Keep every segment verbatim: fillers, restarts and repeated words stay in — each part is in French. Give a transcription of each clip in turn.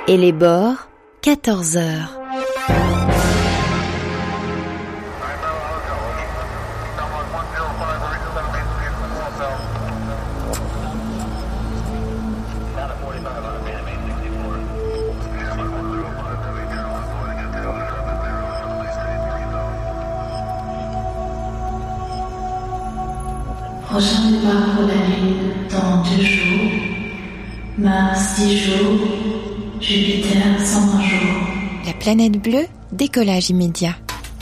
Et les bords, quatorze heures. Prochain départ pour la Lune dans deux jours, Mars dix jours, Jupiter cent vingt jours. La planète bleue, décollage immédiat.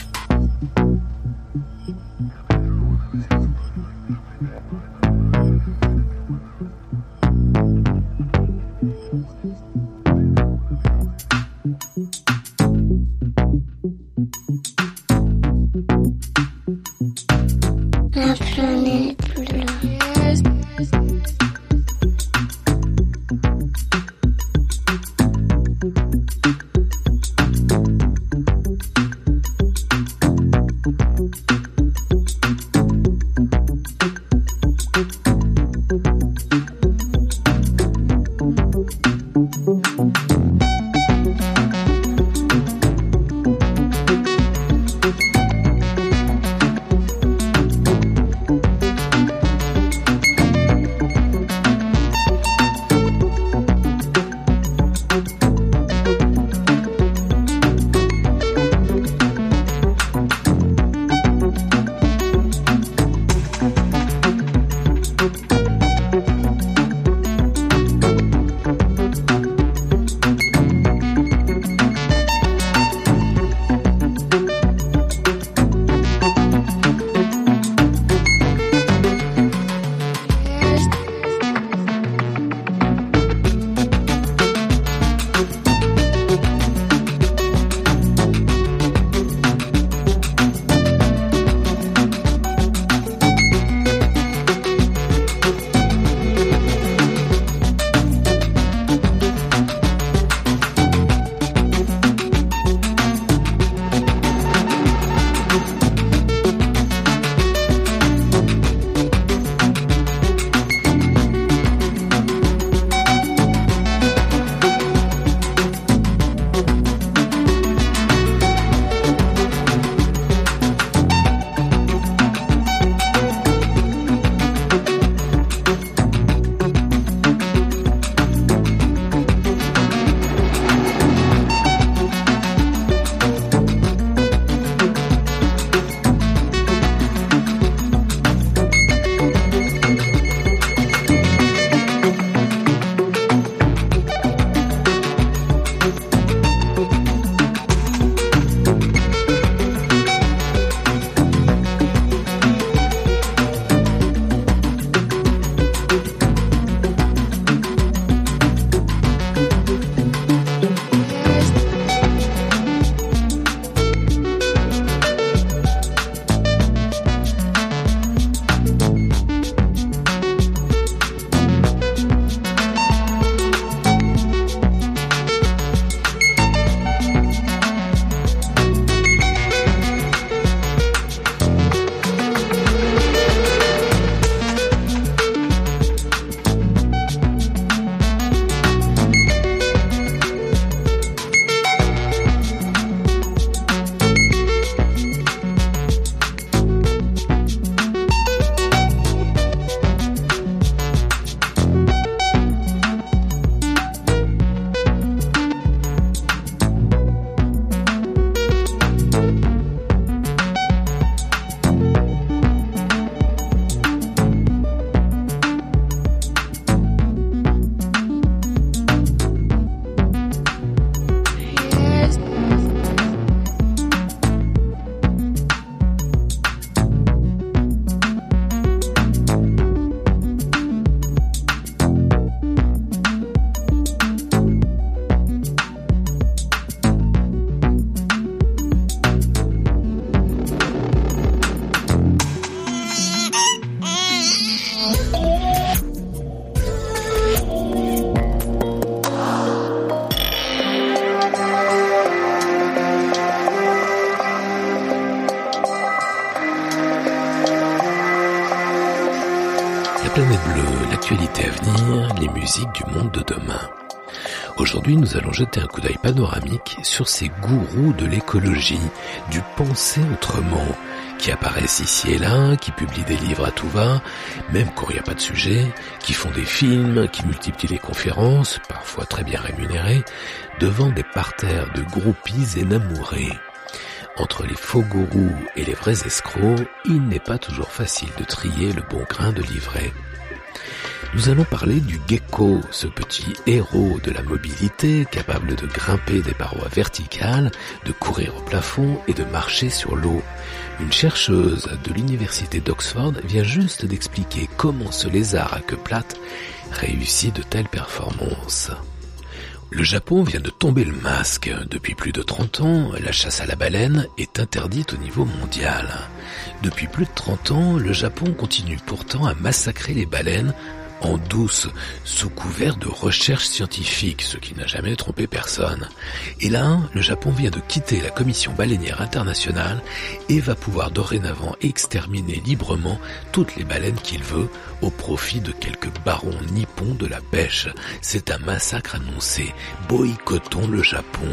La planète bleue. Planète Bleue, l'actualité à venir, les musiques du monde de demain. Aujourd'hui, nous allons jeter un coup d'œil panoramique sur ces gourous de l'écologie, du penser autrement, qui apparaissent ici et là, qui publient des livres à tout va, même quand il n'y a pas de sujet, qui font des films, qui multiplient les conférences, parfois très bien rémunérées, devant des parterres de groupies énamourés. Entre les faux gourous et les vrais escrocs, il n'est pas toujours facile de trier le bon grain de livret. Nous allons parler du gecko, ce petit héros de la mobilité, capable de grimper des parois verticales, de courir au plafond et de marcher sur l'eau. Une chercheuse de l'université d'Oxford vient juste d'expliquer comment ce lézard à queue plate réussit de telles performances. Le Japon vient de tomber le masque. Depuis plus de trente ans, la chasse à la baleine est interdite au niveau mondial. Depuis plus de trente ans, le Japon continue pourtant à massacrer les baleines en douce, sous couvert de recherche scientifique, ce qui n'a jamais trompé personne. Et là, le Japon vient de quitter la Commission baleinière internationale et va pouvoir dorénavant exterminer librement toutes les baleines qu'il veut au profit de quelques barons nippons de la pêche. C'est un massacre annoncé. Boycottons le Japon.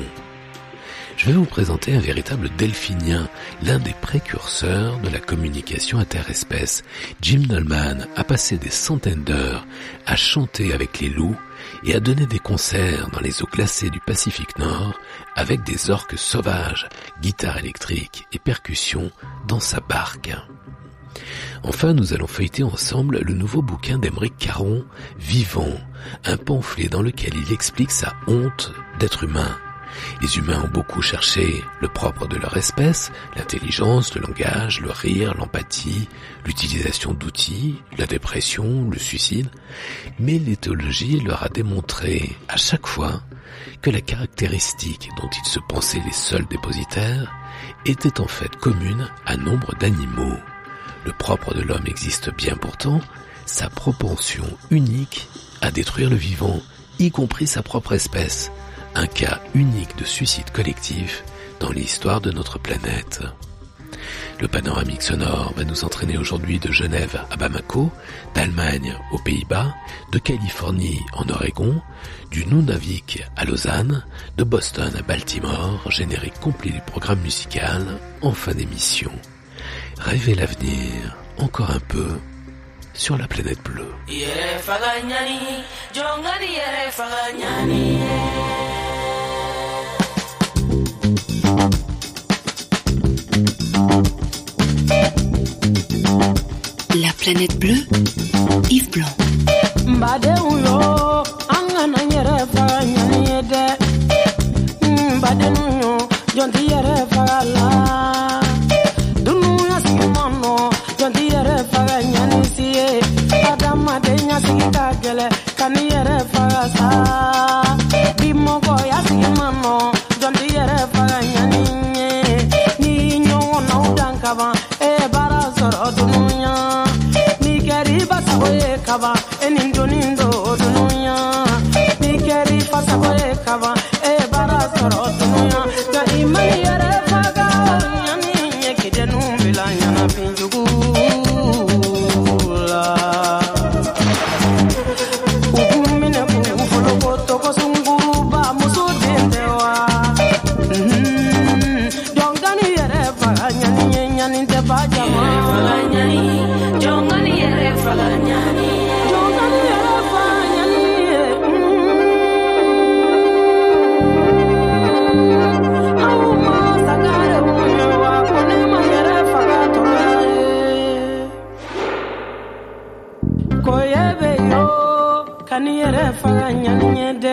Je vais vous présenter un véritable delphinien, l'un des précurseurs de la communication interespèce. Jim Nolman a passé des centaines d'heures à chanter avec les loups et à donner des concerts dans les eaux glacées du Pacifique Nord avec des orques sauvages, guitare électrique et percussions dans sa barque. Enfin, nous allons feuilleter ensemble le nouveau bouquin d'Aymeric Caron, Vivant, un pamphlet dans lequel il explique sa honte d'être humain. Les humains ont beaucoup cherché le propre de leur espèce, l'intelligence, le langage, le rire, l'empathie, l'utilisation d'outils, la dépression, le suicide. Mais l'éthologie leur a démontré à chaque fois que la caractéristique dont ils se pensaient les seuls dépositaires était en fait commune à nombre d'animaux. Le propre de l'homme existe bien pourtant, sa propension unique à détruire le vivant, y compris sa propre espèce. Un cas unique de suicide collectif dans l'histoire de notre planète. Le panoramique sonore va nous entraîner aujourd'hui de Genève à Bamako, d'Allemagne aux Pays-Bas, de Californie en Oregon, du Nunavik à Lausanne, de Boston à Baltimore, générique complet du programme musical en fin d'émission. Rêvez l'avenir encore un peu sur la planète bleue. La planète bleue, Yves Blanc. Kaba enindo nindo dunuya nikeri pasa koe kaba e bara soro dunuya ga imani yare faga yani yekide numbila yana pinjugu la ugumine ku folo koto kosunguru ba muso dendewa dongani yare faga yani yani te ba jama faga yani dongani yare faga yani yere faga nyanye de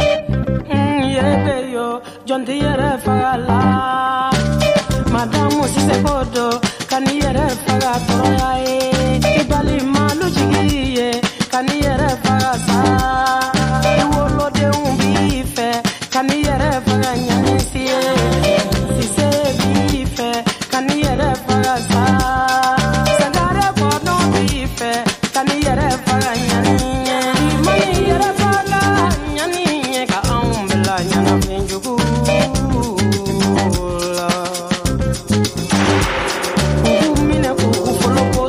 yebe yo jonti yere faga la madamu sise kodo kani yere faga toya e ibali malu jigiye kani yere faga sa iwolo de umbife kani yere faga nyanye siye sise bife kani yere faga sa sagare bono bife kani yere faga nyanye Follow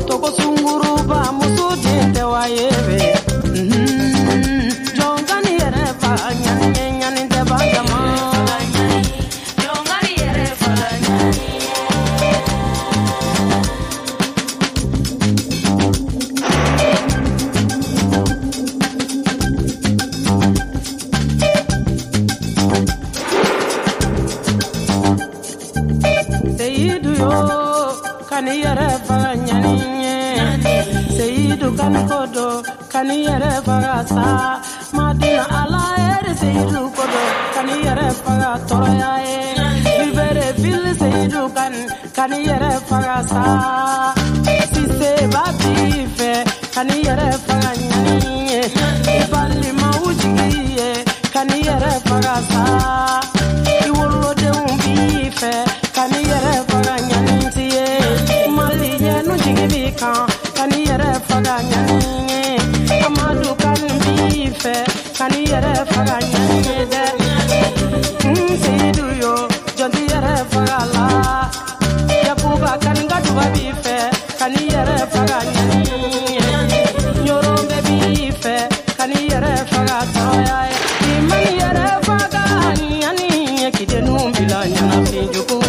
kani kodo kani yere fagasa madina ala ere seidu kodo kani yere faga toroya e vivere vil seidu kan kani yere fagasa sise babife kani yere faga nyani ibali maujiye kani yere fagasa iwolo de umbife kani yere faga nyani tiye mali yenu jigibika kani yere faga nyani amadu kan bife kani yere faga nyani de nsidu yo jonti yere faga la yakuba kan gaduba bife kani yere faga nyani nyorombe bife kani yere faga toya imani yere faga nyani kidenu bila nyana finjuku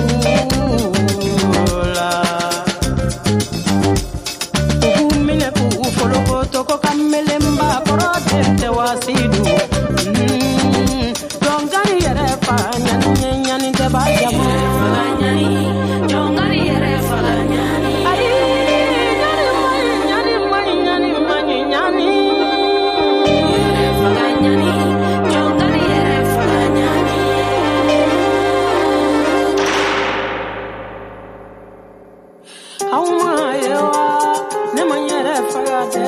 toko kamelemba korotete wasidu dongani yere fanya nyani te bajamu nyani dongani yere fanya ai nyani mani nyani mani nyani yere fanya nyani dongani yere fanya au mayewa ne manyere fagade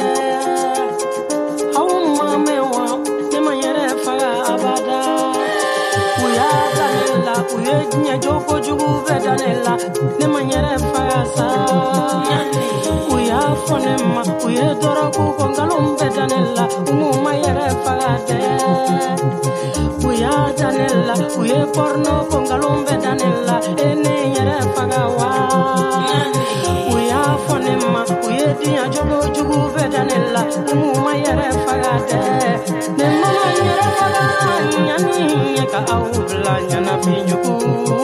uye nya joko jugu vedanela ne manyere fagasa uya fonema uye dora ku kongalom vedanela umu mayere fagade uya danela uye porno kongalom vedanela ene yere fagawa uya fonema uye nya joko jugu vedanela umu mayere fagade ne manyere fagada nyani ka aula nyana finjuku.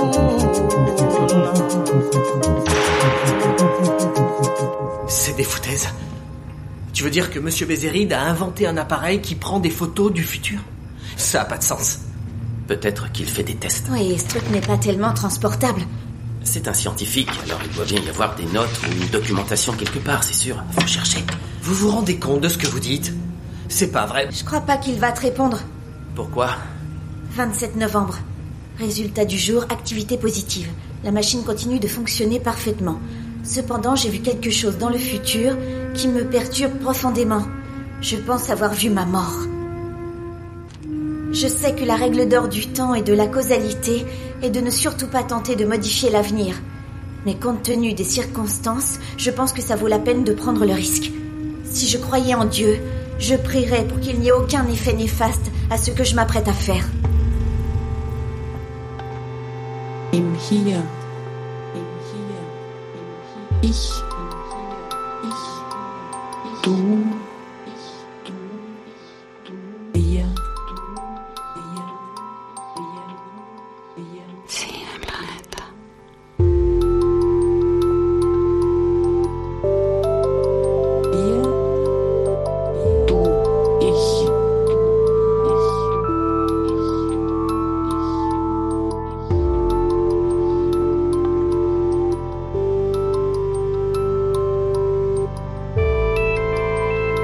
C'est des foutaises. Tu veux dire que Monsieur Bézéride a inventé un appareil qui prend des photos du futur? Ça a pas de sens. Peut-être qu'il fait des tests. Oui, ce truc n'est pas tellement transportable. C'est un scientifique, alors il doit bien y avoir des notes ou une documentation quelque part, c'est sûr. Faut chercher. Vous vous rendez compte de ce que vous dites? C'est pas vrai. Je crois pas qu'il va te répondre. Pourquoi? vingt-sept novembre. Résultat du jour, activité positive. La machine continue de fonctionner parfaitement. Cependant, j'ai vu quelque chose dans le futur qui me perturbe profondément. Je pense avoir vu ma mort. Je sais que la règle d'or du temps et de la causalité est de ne surtout pas tenter de modifier l'avenir. Mais compte tenu des circonstances, je pense que ça vaut la peine de prendre le risque. Si je croyais en Dieu, je prierais pour qu'il n'y ait aucun effet néfaste à ce que je m'apprête à faire. Im Hier, im Hier, im Hier. Ich, ich, du, du, du, wir, wir, wir, wir. Cine Planeta. Wir, du, ich, du, ich, ich, ich.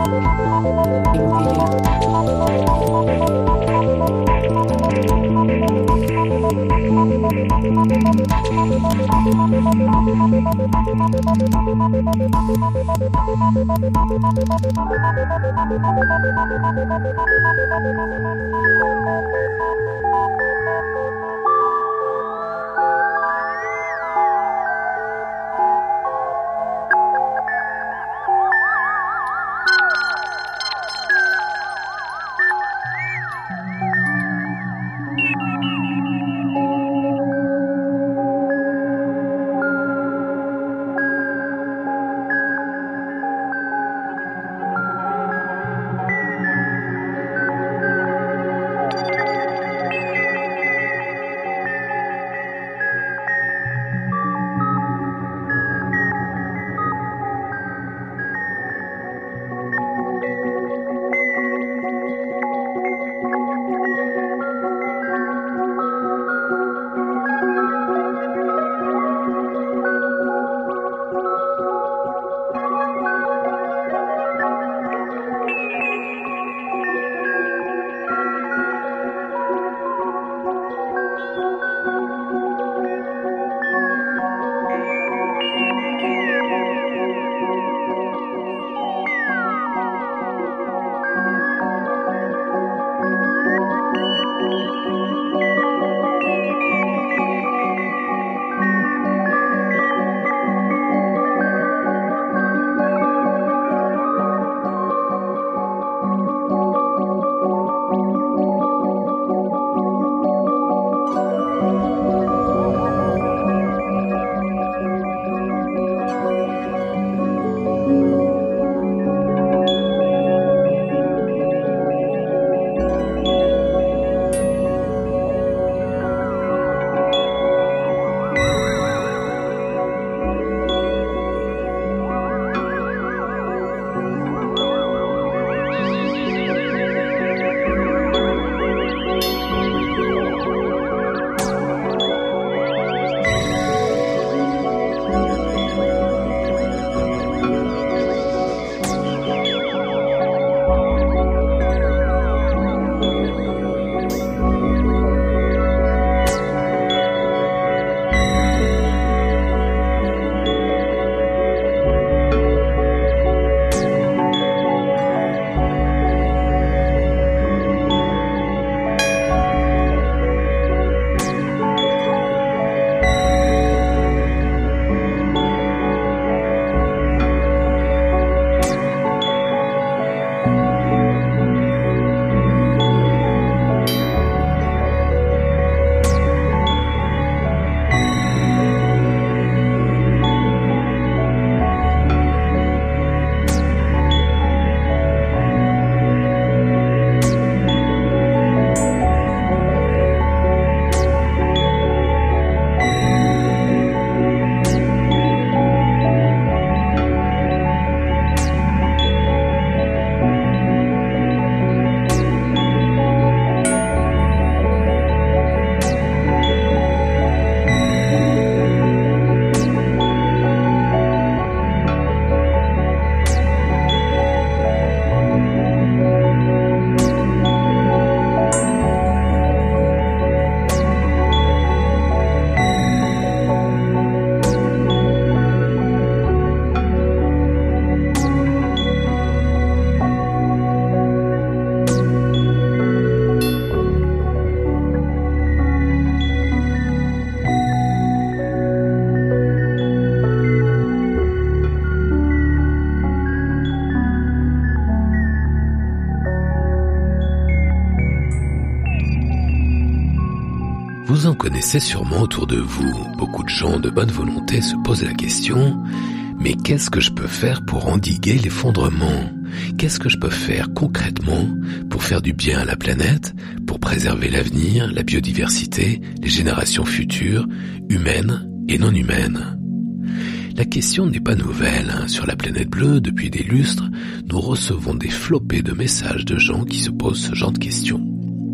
Vous en connaissez sûrement autour de vous. Beaucoup de gens de bonne volonté se posent la question « Mais qu'est-ce que je peux faire pour endiguer l'effondrement ? Qu'est-ce que je peux faire concrètement pour faire du bien à la planète, pour préserver l'avenir, la biodiversité, les générations futures, humaines et non humaines ?» La question n'est pas nouvelle. Sur la planète bleue, depuis des lustres, nous recevons des flopées de messages de gens qui se posent ce genre de questions.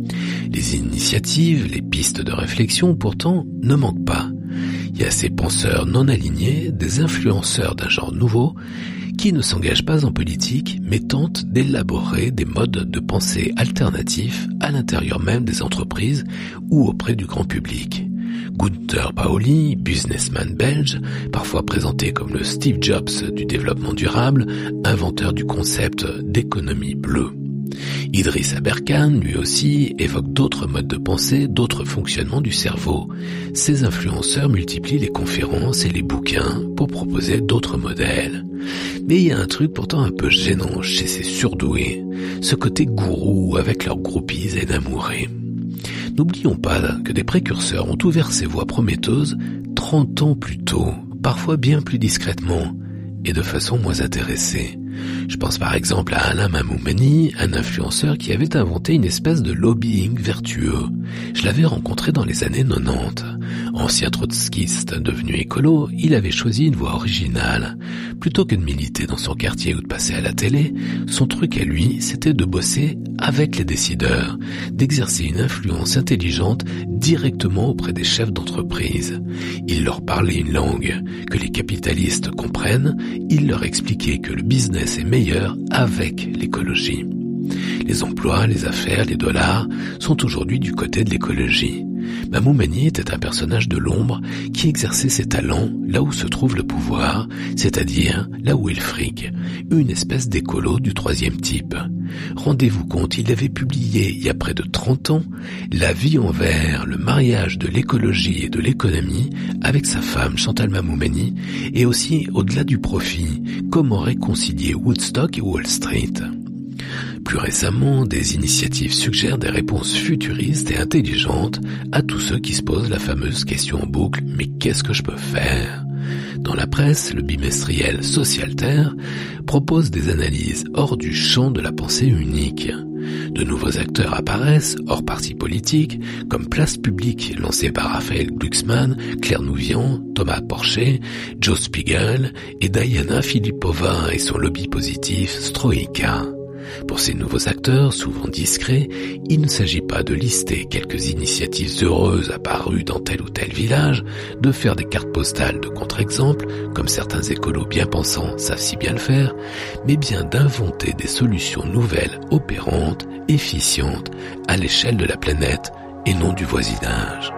Les initiatives, les pistes de réflexion, pourtant, ne manquent pas. Il y a ces penseurs non alignés, des influenceurs d'un genre nouveau, qui ne s'engage pas en politique mais tente d'élaborer des modes de pensée alternatifs à l'intérieur même des entreprises ou auprès du grand public. Gunther Pauli, businessman belge, parfois présenté comme le Steve Jobs du développement durable, inventeur du concept d'économie bleue. Idriss Aberkan, lui aussi, évoque d'autres modes de pensée, d'autres fonctionnements du cerveau. Ces influenceurs multiplient les conférences et les bouquins pour proposer d'autres modèles. Mais il y a un truc pourtant un peu gênant chez ces surdoués, ce côté gourou avec leurs groupies et d'amourés. N'oublions pas que des précurseurs ont ouvert ces voies prometteuses trente ans plus tôt, parfois bien plus discrètement et de façon moins intéressée. Je pense par exemple à Alain Mamoumani, un influenceur qui avait inventé une espèce de lobbying vertueux. Je l'avais rencontré dans les années quatre-vingt-dix. Ancien trotskiste devenu écolo, il avait choisi une voie originale. Plutôt que de militer dans son quartier ou de passer à la télé, son truc à lui, c'était de bosser avec les décideurs, d'exercer une influence intelligente directement auprès des chefs d'entreprise. Il leur parlait une langue que les capitalistes comprennent, il leur expliquait que le business est meilleur avec l'écologie. Les emplois, les affaires, les dollars sont aujourd'hui du côté de l'écologie. Mamoumani était un personnage de l'ombre qui exerçait ses talents là où se trouve le pouvoir, c'est-à-dire là où est le fric, une espèce d'écolo du troisième type. Rendez-vous compte, il avait publié il y a près de trente ans La vie en vert, le mariage de l'écologie et de l'économie avec sa femme Chantal Mamoumani et aussi au-delà du profit, comment réconcilier Woodstock et Wall Street. Plus récemment, des initiatives suggèrent des réponses futuristes et intelligentes à tous ceux qui se posent la fameuse question en boucle « Mais qu'est-ce que je peux faire ?» Dans la presse, le bimestriel Socialter propose des analyses hors du champ de la pensée unique. De nouveaux acteurs apparaissent, hors parti politique, comme Place Publique, lancé par Raphaël Glucksmann, Claire Nouvian, Thomas Porcher, Joe Spiegel et Diana Filipova et son lobby positif Stroïka. Pour ces nouveaux acteurs, souvent discrets, il ne s'agit pas de lister quelques initiatives heureuses apparues dans tel ou tel village, de faire des cartes postales de contre-exemples, comme certains écolos bien pensants savent si bien le faire, mais bien d'inventer des solutions nouvelles, opérantes, efficientes, à l'échelle de la planète et non du voisinage.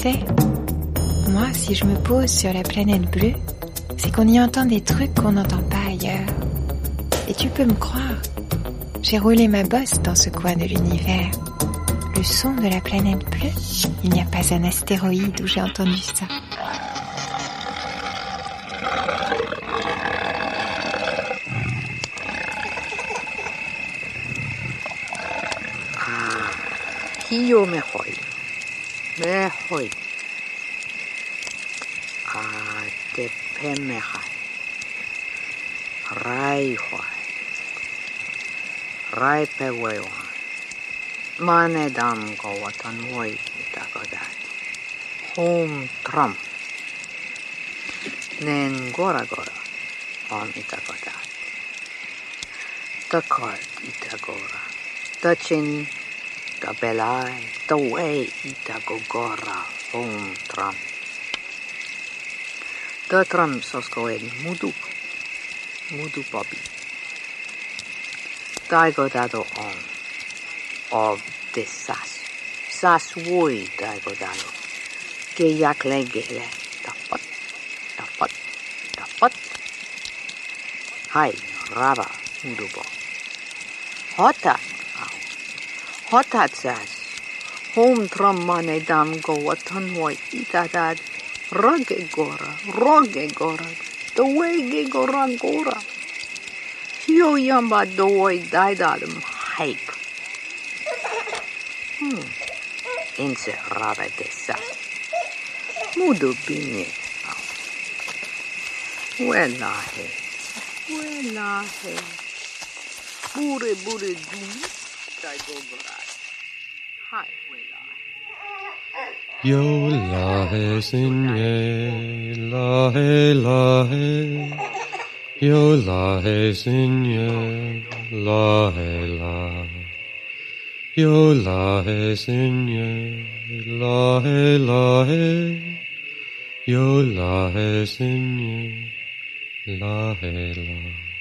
sais, moi, si je me pose sur la planète bleue, c'est qu'on y entend des trucs qu'on n'entend pas ailleurs. Et tu peux me croire, j'ai roulé ma bosse dans ce coin de l'univers. Le son de la planète bleue, il n'y a pas un astéroïde où j'ai entendu ça. Hiyo mehoi, mehoi, a te pemehai, rai hoi, rai pewewa, mane dam go watan woi itagodat, home tram, nen gora gora on itagodat, takart itagora, tachin. Kabelai, tawai itagogora, home tram. The tram soskoen mudu, mudu bobby. Daigo dado on, of the sas, sas woi daigo dado. Geyak legele, tapat, tapat, tapat. Hai, raba, mudu bo. Hota. Hotat sas, home tram mane dam go watan woi itadad, rage gora, rage gora, the way ge gora gora. Hio yamba do woi daidadum hype. Hmm, inse raba de sas. Mudu binye. Welahe, welahe. Bure bure du, daigo gora. Yo la he sin ye, la he la he. Yo la he sin ye, la he la. Yo la he sin ye, la he la he. Yo la he sin ye, la he la.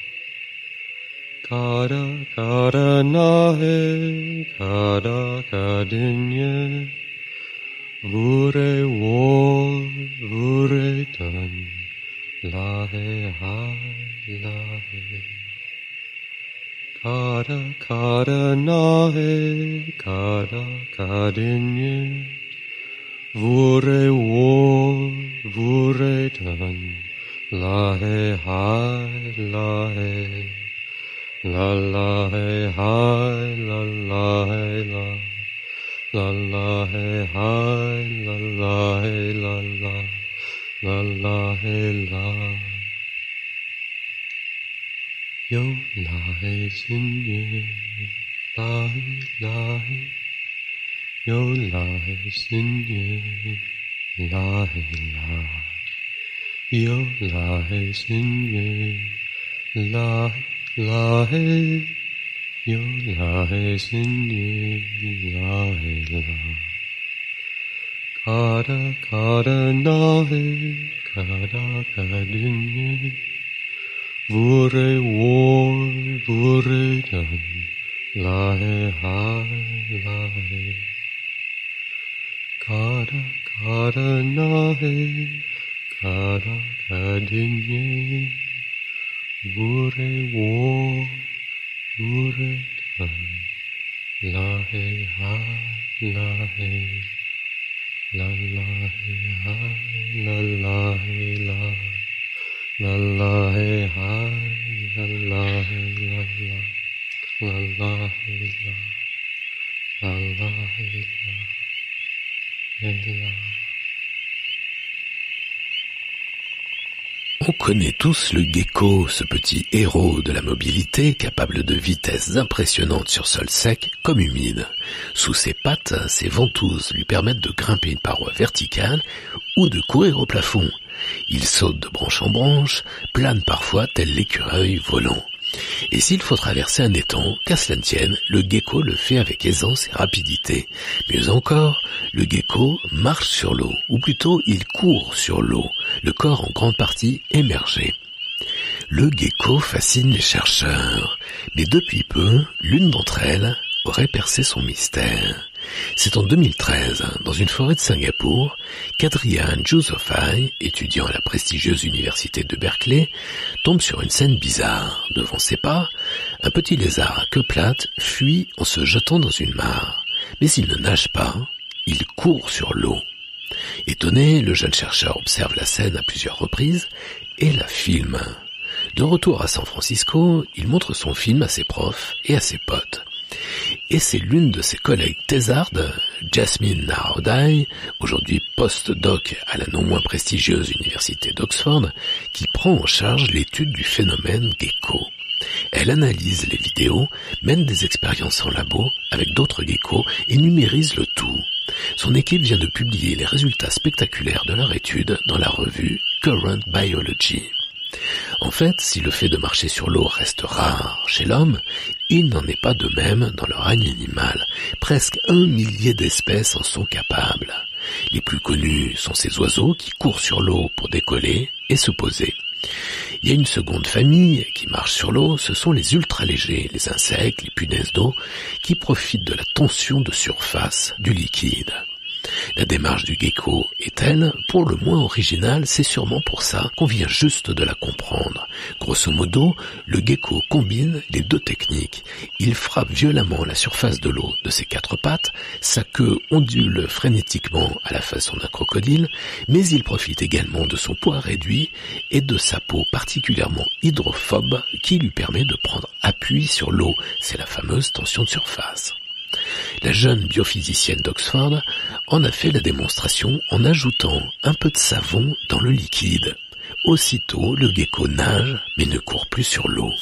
Kada kada na he, kada kadinye. Vure wo, vure tan, la he ha, la he. Kada kada na he, kada kadinye. Vure wo, vure tan, la he ha, la he. La la hey hi, la la hey la, la la hey hi, la la hey la la, la la hey la. Yo la hey sin ye, la hey la hey. Yo la hey sin ye, la hey la. Yo la hey sin ye, la hey. La he, yo la he sin ye, la he la. Kada kada na he, kada kadin ye. Vure war, vure dan, la he ha, la he. Kada kada na he, kada kadin ye. Vure wo, vure tan, la he ha, la he, la la he ha, la la he la, la la he ha, la la he la la, la la he la, la la he la, he la. On connaît tous le gecko, ce petit héros de la mobilité capable de vitesses impressionnantes sur sol sec comme humide. Sous ses pattes, ses ventouses lui permettent de grimper une paroi verticale ou de courir au plafond. Il saute de branche en branche, plane parfois tel l'écureuil volant. Et s'il faut traverser un étang, qu'à cela ne tienne, le gecko le fait avec aisance et rapidité. Mieux encore, le gecko marche sur l'eau, ou plutôt il court sur l'eau, le corps en grande partie émergé. Le gecko fascine les chercheurs, mais depuis peu, l'une d'entre elles aurait percé son mystère. C'est en deux mille treize, dans une forêt de Singapour, qu'Adrian Jousofai, étudiant à la prestigieuse université de Berkeley, tombe sur une scène bizarre. Devant ses pas, un petit lézard à queue plate fuit en se jetant dans une mare. Mais il ne nage pas, il court sur l'eau. Étonné, le jeune chercheur observe la scène à plusieurs reprises et la filme. De retour à San Francisco, il montre son film à ses profs et à ses potes. Et c'est l'une de ses collègues thésardes, Jasmine Narodai, aujourd'hui post-doc à la non moins prestigieuse université d'Oxford, qui prend en charge l'étude du phénomène gecko. Elle analyse les vidéos, mène des expériences en labo avec d'autres geckos et numérise le tout. Son équipe vient de publier les résultats spectaculaires de leur étude dans la revue Current Biology. En fait, si le fait de marcher sur l'eau reste rare chez l'homme, il n'en est pas de même dans le règne animal. Presque un millier d'espèces en sont capables. Les plus connus sont ces oiseaux qui courent sur l'eau pour décoller et se poser. Il y a une seconde famille qui marche sur l'eau, ce sont les ultra-légers, les insectes, les punaises d'eau, qui profitent de la tension de surface du liquide. La démarche du gecko est-elle pour le moins originale? C'est sûrement pour ça qu'on vient juste de la comprendre. Grosso modo, le gecko combine les deux techniques. Il frappe violemment la surface de l'eau de ses quatre pattes, sa queue ondule frénétiquement à la façon d'un crocodile, mais il profite également de son poids réduit et de sa peau particulièrement hydrophobe qui lui permet de prendre appui sur l'eau. C'est la fameuse tension de surface. La jeune biophysicienne d'Oxford en a fait la démonstration en ajoutant un peu de savon dans le liquide. Aussitôt, le gecko nage mais ne court plus sur l'eau.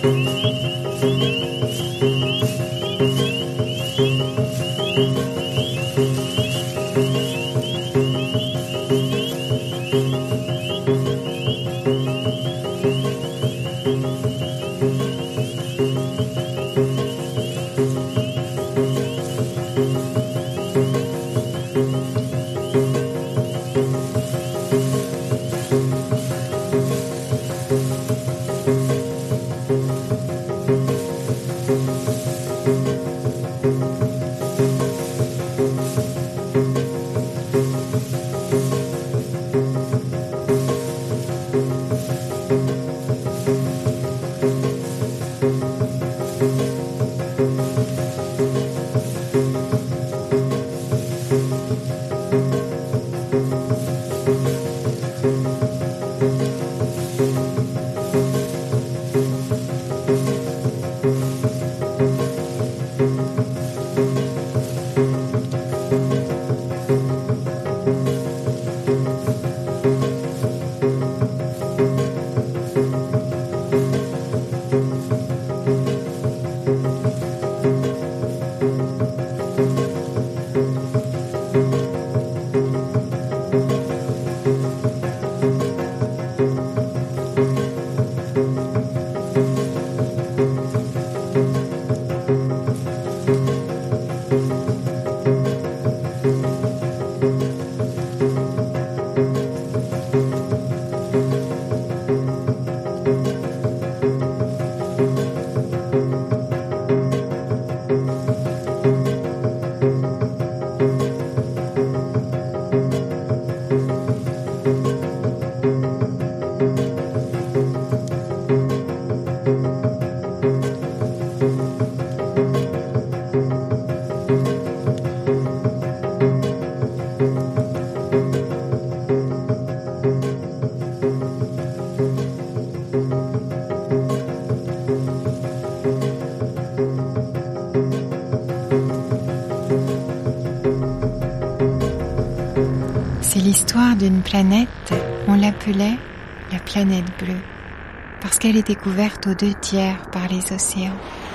C'est l'histoire d'une planète, on l'appelait la planète bleue, parce qu'elle était couverte aux deux tiers par les océans.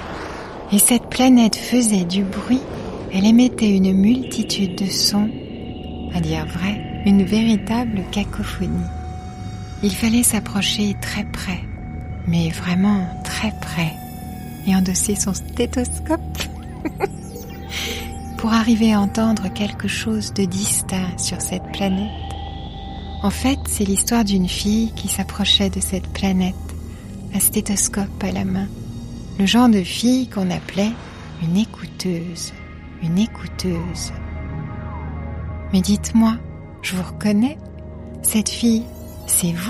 Et cette planète faisait du bruit, elle émettait une multitude de sons, à dire vrai, une véritable cacophonie. Il fallait s'approcher très près, mais vraiment très près, et endosser son stéthoscope pour arriver à entendre quelque chose de distinct sur cette planète. En fait, c'est l'histoire d'une fille qui s'approchait de cette planète, un stéthoscope à la main. Le genre de fille qu'on appelait une écouteuse, une écouteuse. Mais dites-moi, je vous reconnais, cette fille, c'est vous ?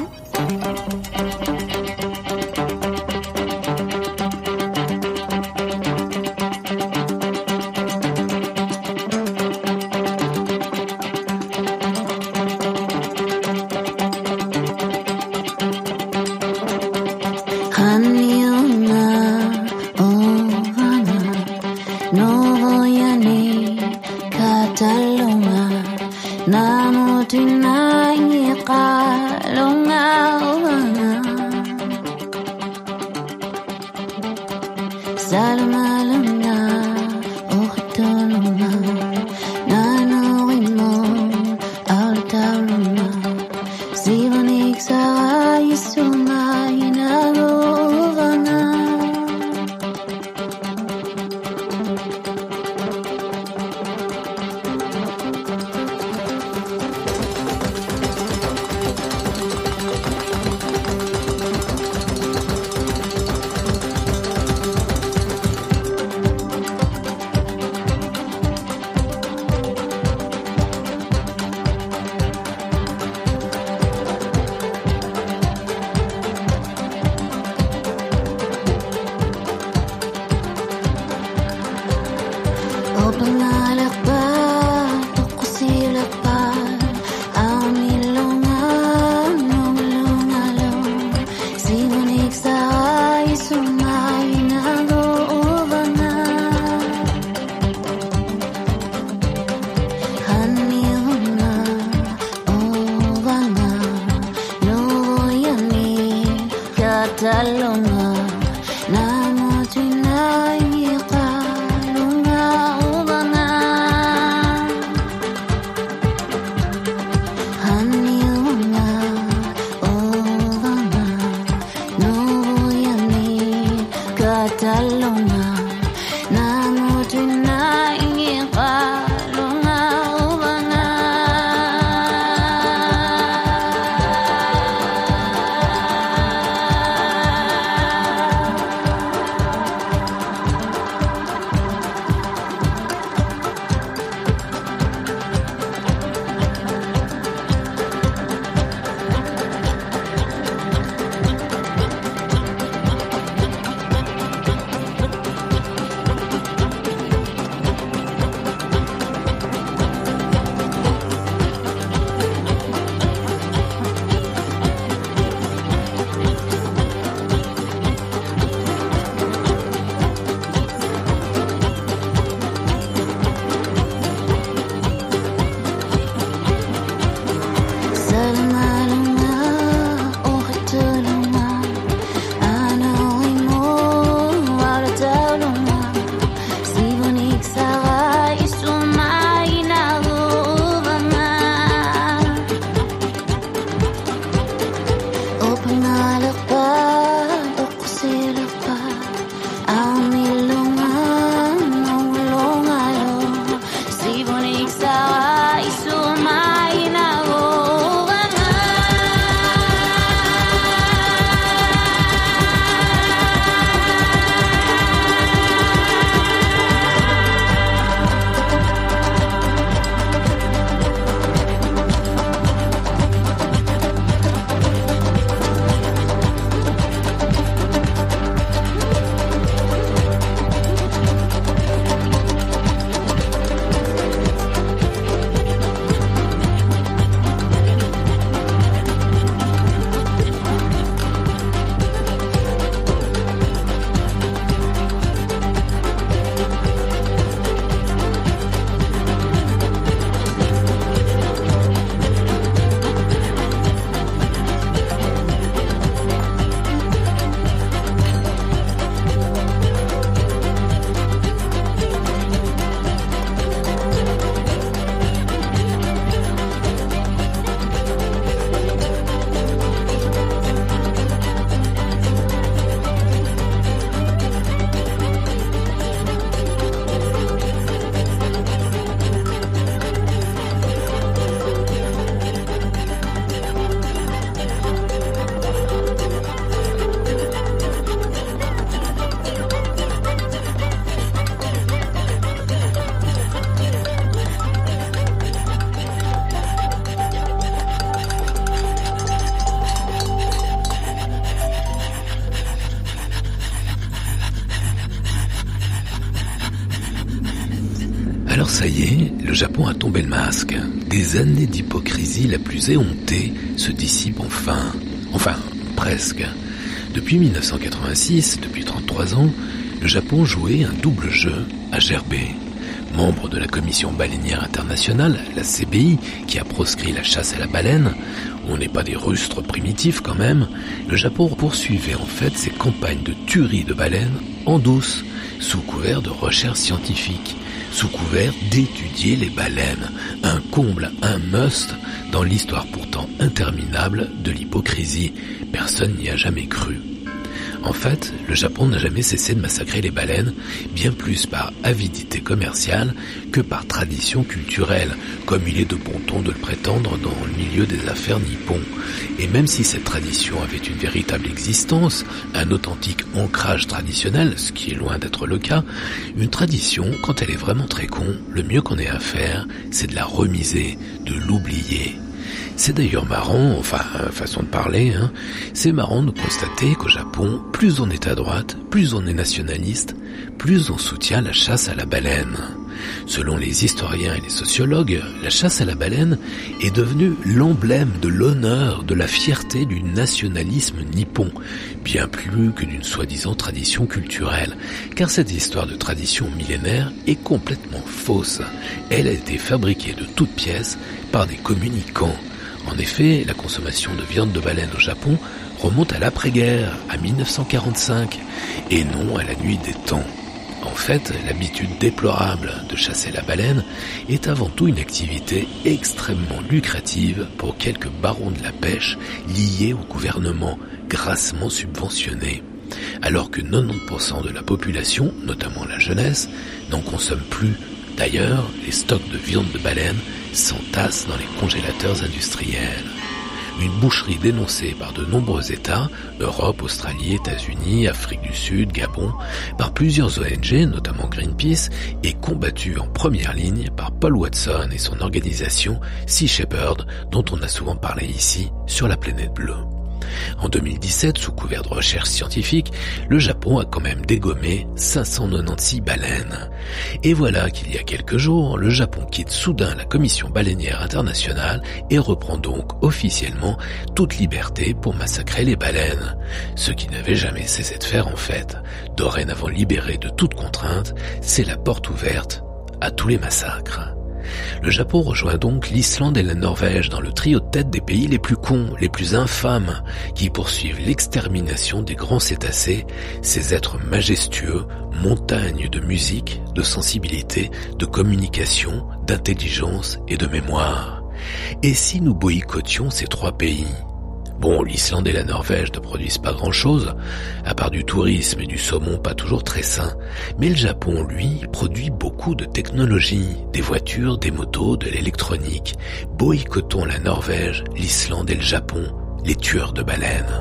ça y est, le Japon a tombé le masque. Des années d'hypocrisie la plus éhontée se dissipent enfin. Enfin, presque. Depuis mille neuf cent quatre-vingt-six, depuis trente-trois ans, le Japon jouait un double jeu à gerber. Membre de la Commission baleinière internationale, la C B I, qui a proscrit la chasse à la baleine, on n'est pas des rustres primitifs quand même, le Japon poursuivait en fait ses campagnes de tuerie de baleines en douce, sous couvert de recherche scientifique, sous couvert d'étudier les baleines, un comble, un must dans l'histoire pourtant interminable de l'hypocrisie. Personne n'y a jamais cru. En fait, le Japon n'a jamais cessé de massacrer les baleines, bien plus par avidité commerciale que par tradition culturelle, comme il est de bon ton de le prétendre dans le milieu des affaires nippons. Et même si cette tradition avait une véritable existence, un authentique ancrage traditionnel, ce qui est loin d'être le cas, une tradition, quand elle est vraiment très con, le mieux qu'on ait à faire, c'est de la remiser, de l'oublier. C'est d'ailleurs marrant, enfin, façon de parler, hein, c'est marrant de constater qu'au Japon, plus on est à droite, plus on est nationaliste, plus on soutient la chasse à la baleine. Selon les historiens et les sociologues, la chasse à la baleine est devenue l'emblème de l'honneur, de la fierté du nationalisme nippon, bien plus que d'une soi-disant tradition culturelle, car cette histoire de tradition millénaire est complètement fausse. Elle a été fabriquée de toutes pièces par des communicants. En effet, la consommation de viande de baleine au Japon remonte à l'après-guerre, à mille neuf cent quarante-cinq, et non à la nuit des temps. En fait, l'habitude déplorable de chasser la baleine est avant tout une activité extrêmement lucrative pour quelques barons de la pêche liés au gouvernement, grassement subventionnés. Alors que quatre-vingt-dix pour cent de la population, notamment la jeunesse, n'en consomme plus. D'ailleurs, les stocks de viande de baleine s'entassent dans les congélateurs industriels. Une boucherie dénoncée par de nombreux États, Europe, Australie, États-Unis, Afrique du Sud, Gabon, par plusieurs O N G, notamment Greenpeace, est combattue en première ligne par Paul Watson et son organisation Sea Shepherd, dont on a souvent parlé ici sur la planète bleue. En deux mille dix-sept, sous couvert de recherche scientifique, le Japon a quand même dégommé cinq cent quatre-vingt-seize baleines. Et voilà qu'il y a quelques jours, le Japon quitte soudain la Commission baleinière internationale et reprend donc officiellement toute liberté pour massacrer les baleines. Ce qui n'avait jamais cessé de faire en fait. Dorénavant libéré de toute contrainte, c'est la porte ouverte à tous les massacres. Le Japon rejoint donc l'Islande et la Norvège dans le trio de tête des pays les plus cons, les plus infâmes, qui poursuivent l'extermination des grands cétacés, ces êtres majestueux, montagnes de musique, de sensibilité, de communication, d'intelligence et de mémoire. Et si nous boycottions ces trois pays ? Bon, l'Islande et la Norvège ne produisent pas grand-chose, à part du tourisme et du saumon pas toujours très sain. Mais le Japon, lui, produit beaucoup de technologies, des voitures, des motos, de l'électronique. Boycottons la Norvège, l'Islande et le Japon, les tueurs de baleines.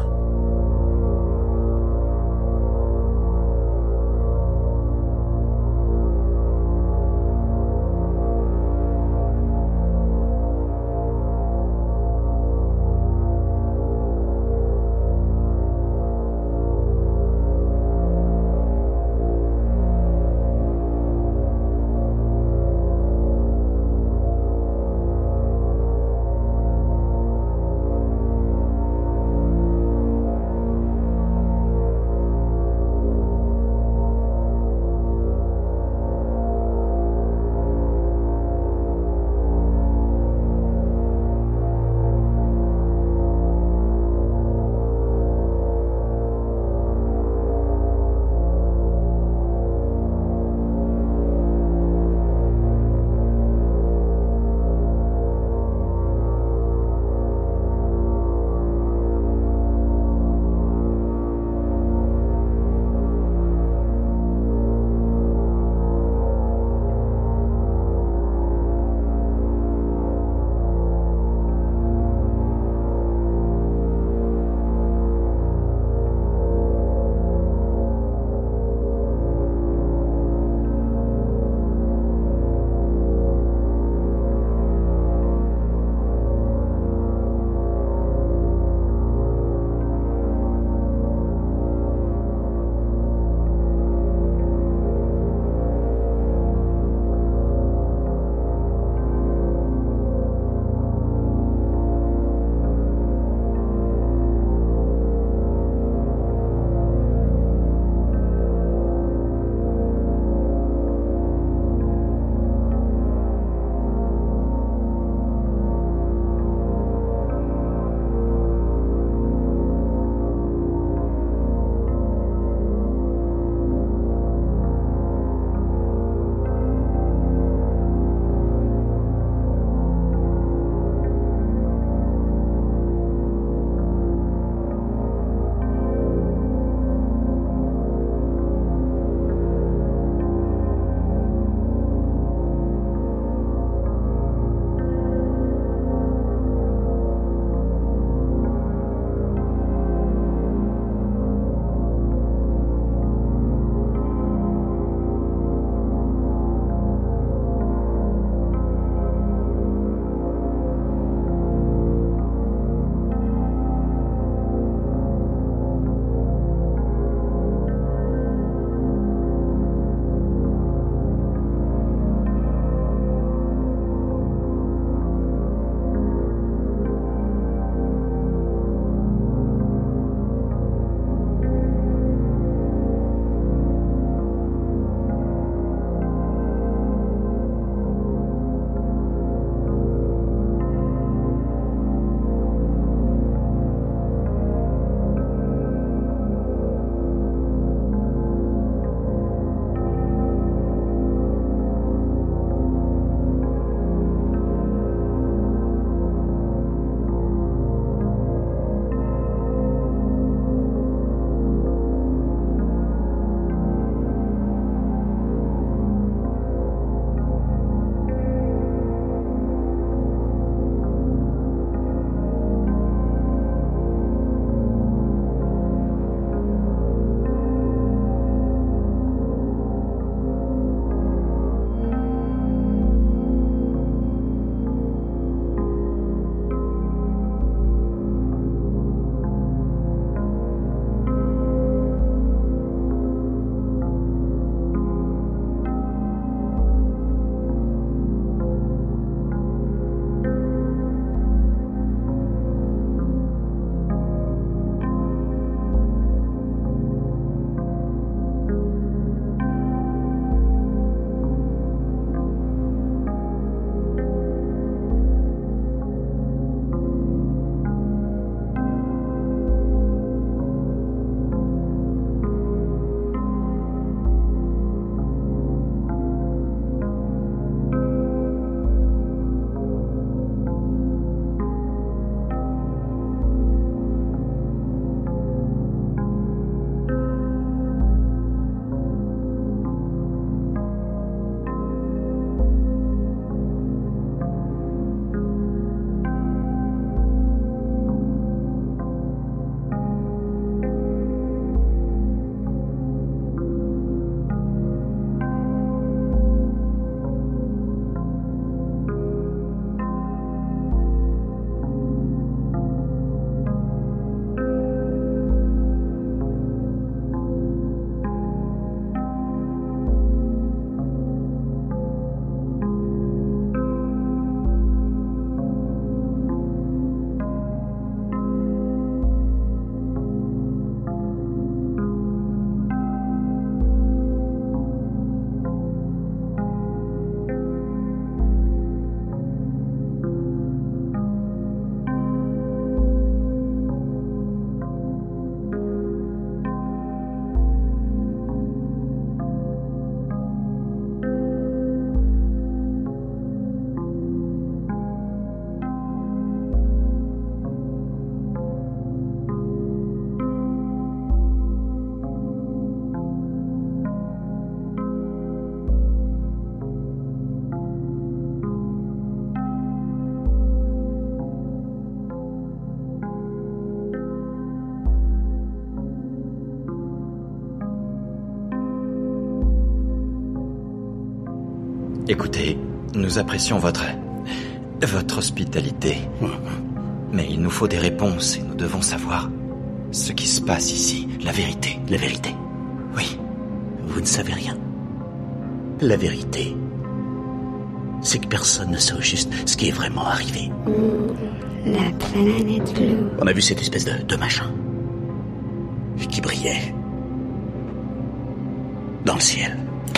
Écoutez, nous apprécions votre... votre hospitalité. Mais il nous faut des réponses et nous devons savoir ce qui se passe ici. La vérité. La vérité? Oui. Vous ne savez rien. La vérité, c'est que personne ne sait au juste ce qui est vraiment arrivé. La planète bleue. On a vu cette espèce de, de machin qui brillait dans le ciel,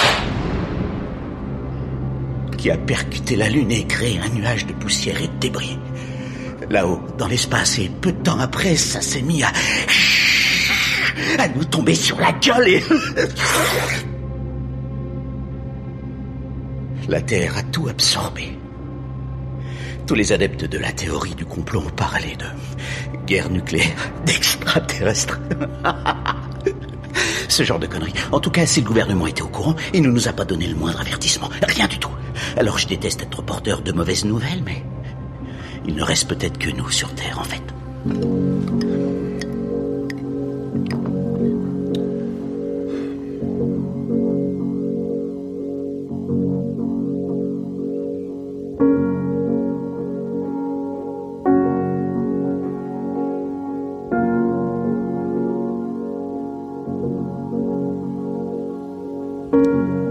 qui a percuté la Lune et créé un nuage de poussière et de débris là-haut, dans l'espace, et peu de temps après, ça s'est mis à... à nous tomber sur la gueule et... La Terre a tout absorbé. Tous les adeptes de la théorie du complot ont parlé de guerre nucléaire, d'extraterrestres. Ce genre de conneries. En tout cas, si le gouvernement était au courant, il ne nous a pas donné le moindre avertissement. Rien du tout. Alors je déteste être porteur de mauvaises nouvelles, mais... il ne reste peut-être que nous sur Terre, en fait. Thank you.